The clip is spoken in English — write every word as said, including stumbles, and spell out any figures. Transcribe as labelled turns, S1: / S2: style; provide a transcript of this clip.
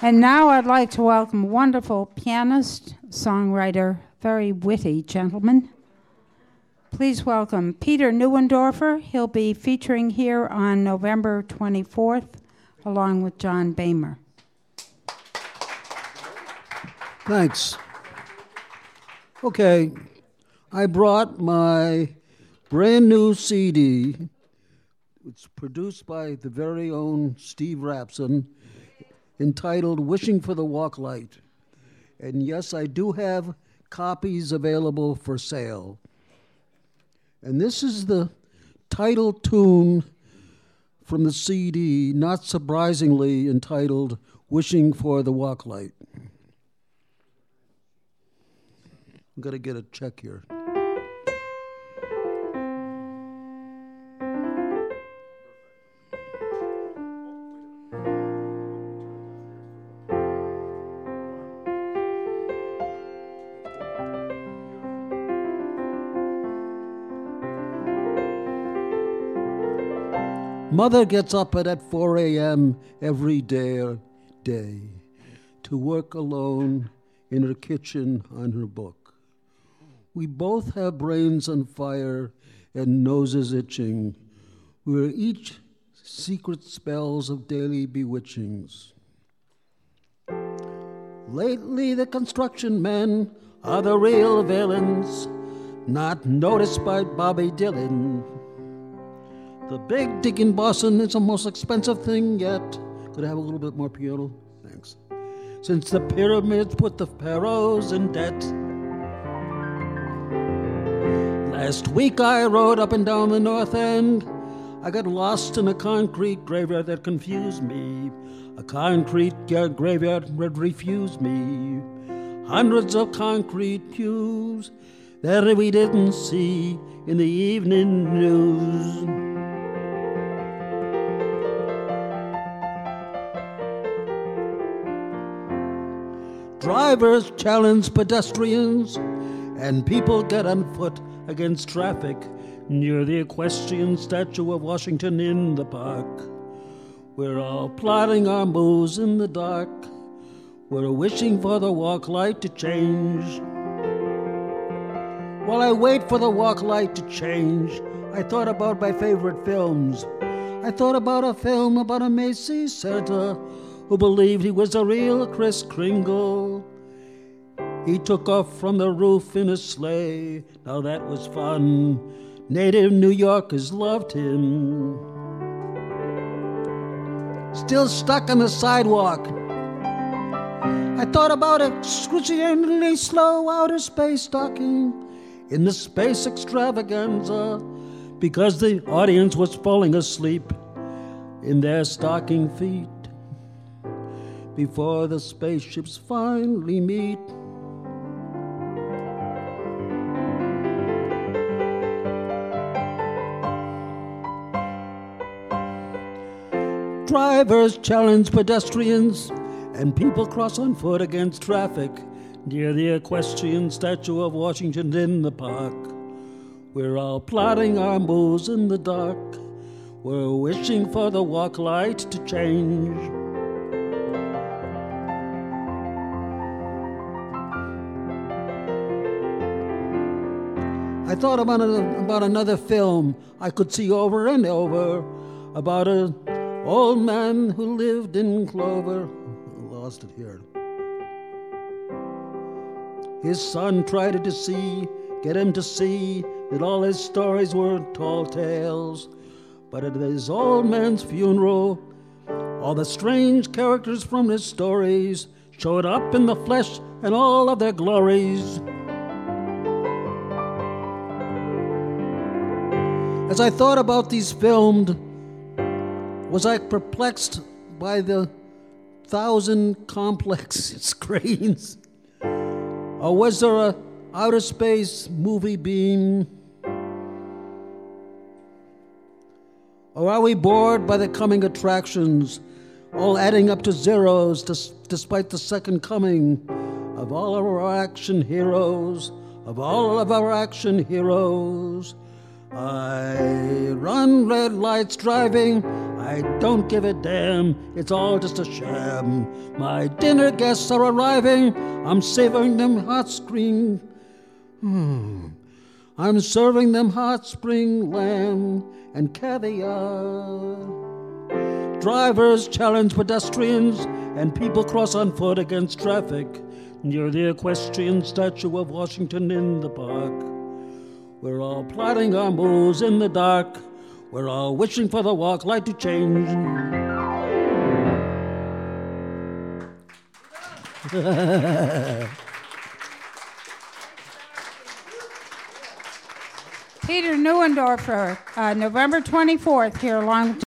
S1: And now I'd like to welcome a wonderful pianist, songwriter, very witty gentleman. Please welcome Peter Neuendorfer. He'll be featuring here on November twenty-fourth, along with John Boehmer.
S2: Thanks. Okay, I brought my brand new C D. It's produced by the very own Steve Rapson, entitled Wishing for the Walk Light. And yes, I do have copies available for sale. And this is the title tune from the C D, not surprisingly entitled Wishing for the Walk Light. I'm going to get a check here. Mother gets up at four a.m. every day, day to work alone in her kitchen on her book. We both have brains on fire and noses itching. We're each secret spells of daily bewitchings. Lately the construction men are the real villains, not noticed by Bobby Dylan. The big dig in Boston is the most expensive thing yet. Could I have a little bit more piano? Thanks. Since the pyramids put the pharaohs in debt. Last week I rode up and down the North End. I got lost in a concrete graveyard that confused me. A concrete graveyard that refused me. Hundreds of concrete pews that we didn't see in the evening news. Drivers challenge pedestrians, and people get on foot against traffic near the equestrian statue of Washington in the park. We're all plotting our moves in the dark. We're wishing for the walk light to change. While I wait for the walk light to change, I thought about my favorite films. I thought about a film about a Macy's Santa who believed he was a real Kris Kringle. He took off from the roof in a sleigh. Now that was fun. Native New Yorkers loved him. Still stuck on the sidewalk, I thought about excruciatingly slow outer space docking in the space extravaganza, because the audience was falling asleep in their stocking feet before the spaceships finally meet. Drivers challenge pedestrians, and people cross on foot against traffic near the equestrian statue of Washington in the park. We're all plotting our moves in the dark. We're wishing for the walk light to change. I thought about, a, about another film I could see over and over, about an old man who lived in clover. I lost it here. His son tried to see, get him to see that all his stories were tall tales. But at his old man's funeral, all the strange characters from his stories showed up in the flesh and all of their glories. As I thought about these filmed, was I perplexed by the thousand complex screens? Or was there a outer space movie beam? Or are we bored by the coming attractions, all adding up to zeros dis- despite the second coming of all of our action heroes, of all of our action heroes? I run red lights driving, I don't give a damn, it's all just a sham. My dinner guests are arriving, I'm serving them hot spring. Hmm. I'm serving them hot spring lamb and caviar. Drivers challenge pedestrians, and people cross on foot against traffic near the equestrian statue of Washington in the park. We're all plotting our moves in the dark. We're all wishing for the walk light to change.
S1: Peter Neuendorfer, uh, November twenty-fourth, here along